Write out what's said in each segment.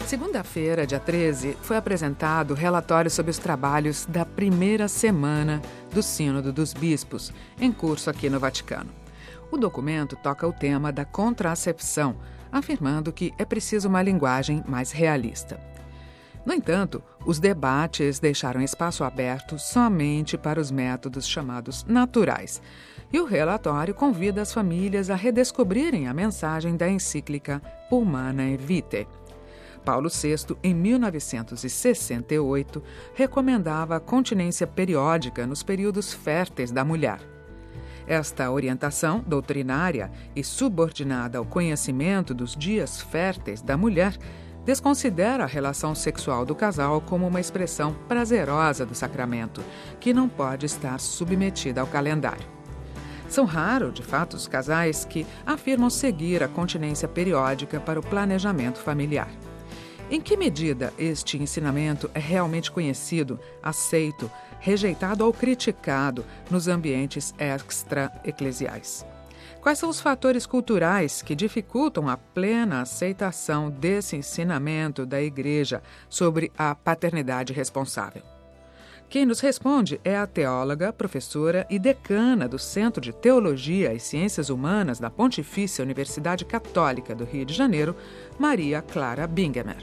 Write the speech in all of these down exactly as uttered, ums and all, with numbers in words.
Segunda-feira, dia treze, foi apresentado o relatório sobre os trabalhos da primeira semana do Sínodo dos Bispos, em curso aqui no Vaticano. O documento toca o tema da contracepção, afirmando que é preciso uma linguagem mais realista. No entanto, os debates deixaram espaço aberto somente para os métodos chamados naturais, e o relatório convida as famílias a redescobrirem a mensagem da encíclica Humanae Vitae. Paulo sexto, em mil novecentos e sessenta e oito, recomendava a continência periódica nos períodos férteis da mulher. Esta orientação doutrinária e subordinada ao conhecimento dos dias férteis da mulher desconsidera a relação sexual do casal como uma expressão prazerosa do sacramento, que não pode estar submetida ao calendário. São raros, de fato, os casais que afirmam seguir a continência periódica para o planejamento familiar. Em que medida este ensinamento é realmente conhecido, aceito, rejeitado ou criticado nos ambientes extra-eclesiais? Quais são os fatores culturais que dificultam a plena aceitação desse ensinamento da Igreja sobre a paternidade responsável? Quem nos responde é a teóloga, professora e decana do Centro de Teologia e Ciências Humanas da Pontifícia Universidade Católica do Rio de Janeiro, Maria Clara Bingemer.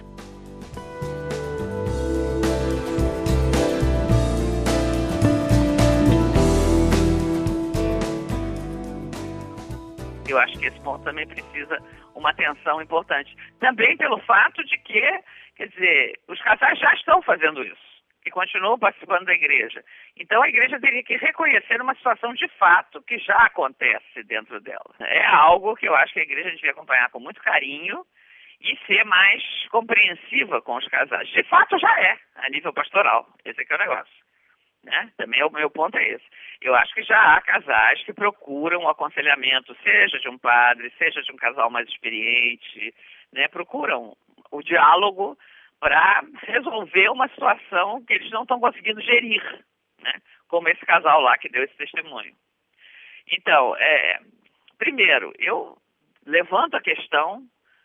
Eu acho que esse ponto também precisa uma atenção importante. Também pelo fato de que, quer dizer, os casais já estão fazendo isso e continuam participando da igreja. Então a igreja teria que reconhecer uma situação de fato que já acontece dentro dela. É algo que eu acho que a igreja devia acompanhar com muito carinho e ser mais compreensiva com os casais. De fato já é, a nível pastoral. Esse aqui é o negócio. Né? Também o meu ponto é esse. Eu acho que já há casais que procuram o aconselhamento, seja de um padre, seja de um casal mais experiente, né? Procuram o diálogo para resolver uma situação que eles não estão conseguindo gerir, né? Como esse casal lá que deu esse testemunho. Então, é, primeiro, eu levanto a questão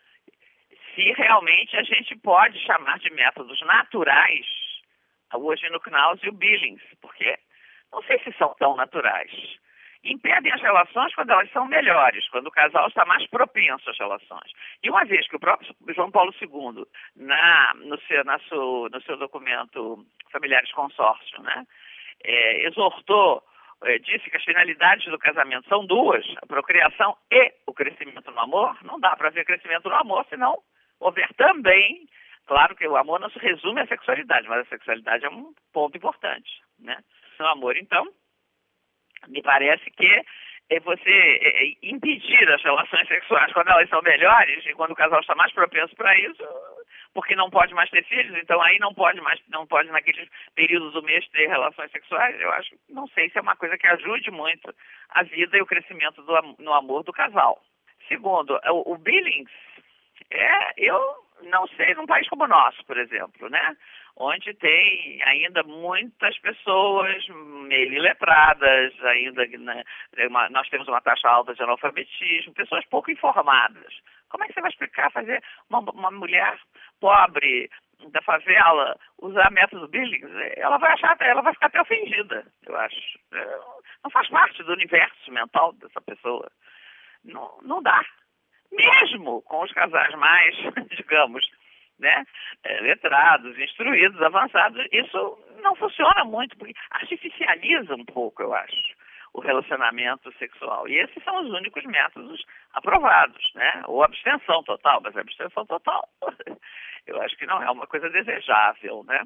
se realmente a gente pode chamar de métodos naturais o Aginocnaus e o Billings, porque não sei se são tão naturais. Impedem as relações quando elas são melhores, quando o casal está mais propenso às relações. E uma vez que o próprio João Paulo segundo, na, no, seu, na seu, no seu documento Familiares Consórcio, né, é, exortou, é, disse que as finalidades do casamento são duas, a procriação e o crescimento no amor, não dá para haver crescimento no amor, senão houver também. Claro que o amor não se resume à sexualidade, mas a sexualidade é um ponto importante, né? No amor, então, me parece que é você impedir as relações sexuais quando elas são melhores e quando o casal está mais propenso para isso, porque não pode mais ter filhos, então aí não pode mais, não pode naqueles períodos do mês ter relações sexuais. Eu acho, não sei se é uma coisa que ajude muito a vida e o crescimento do, no amor do casal. Segundo, o, o Billings, é, eu não sei, num país como o nosso, por exemplo, né? Onde tem ainda muitas pessoas meio letradas, ainda, né? Uma, nós temos uma taxa alta de analfabetismo, pessoas pouco informadas. Como é que você vai explicar, fazer uma, uma mulher pobre da favela usar método Billings? Ela vai achar, ela vai ficar até ofendida, eu acho. Não faz parte do universo mental dessa pessoa. Não, não dá. Mesmo com os casais mais, digamos, né, letrados, instruídos, avançados, isso não funciona muito, porque artificializa um pouco, eu acho, o relacionamento sexual. E esses são os únicos métodos aprovados, né? Ou abstenção total, mas a abstenção total eu acho que não é uma coisa desejável, né?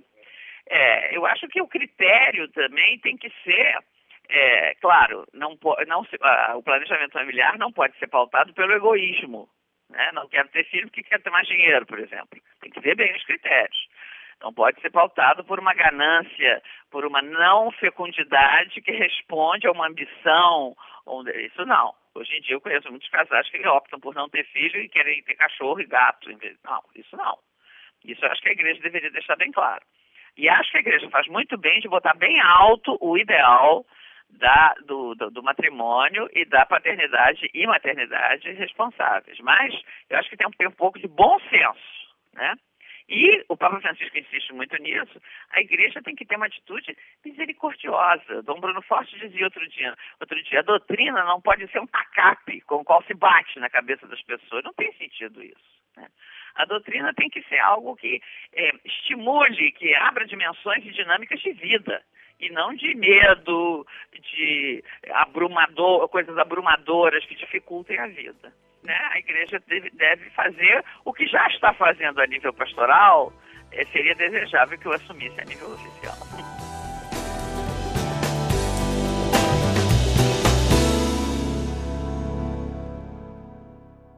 É, eu acho que o critério também tem que ser, é, claro, não, não, uh, o planejamento familiar não pode ser pautado pelo egoísmo, né? Não quero ter filho porque quero ter mais dinheiro, por exemplo. Tem que ver bem os critérios. Não pode ser pautado por uma ganância, por uma não fecundidade que responde a uma ambição. Isso não. Hoje em dia eu conheço muitos casais que optam por não ter filho e querem ter cachorro e gato. Não, isso não. Isso eu acho que a igreja deveria deixar bem claro. E acho que a igreja faz muito bem de botar bem alto o ideal da, do, do, do matrimônio e da paternidade e maternidade responsáveis. Mas eu acho que tem que ter um pouco de bom senso, né? E o Papa Francisco insiste muito nisso, a igreja tem que ter uma atitude misericordiosa. Dom Bruno Forte dizia outro dia, outro dia, a doutrina não pode ser um tacape com o qual se bate na cabeça das pessoas. Não tem sentido isso, né? A doutrina tem que ser algo que é, estimule, que abra dimensões e dinâmicas de vida, e não de medo, de abrumador, coisas abrumadoras que dificultem a vida, né? A igreja deve, deve fazer o que já está fazendo a nível pastoral, é, seria desejável que eu assumisse a nível oficial.